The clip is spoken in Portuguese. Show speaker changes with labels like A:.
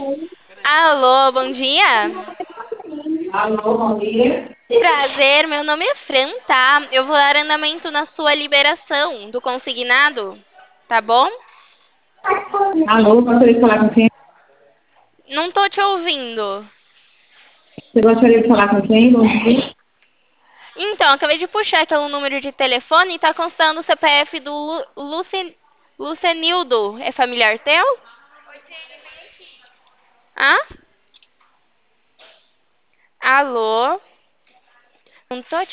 A: Alô, bom dia.
B: Alô, bom dia.
A: Prazer, meu nome é Fran, tá? Eu vou dar andamento na sua liberação do consignado, tá bom?
B: Alô, gostaria de falar com quem?
A: Não tô te ouvindo.
B: Você gostaria de falar com quem? Bom dia.
A: Então, acabei de puxar aqui o número de telefone e tá constando o CPF do Lucenildo. É familiar teu? Hã? Alô? Não tô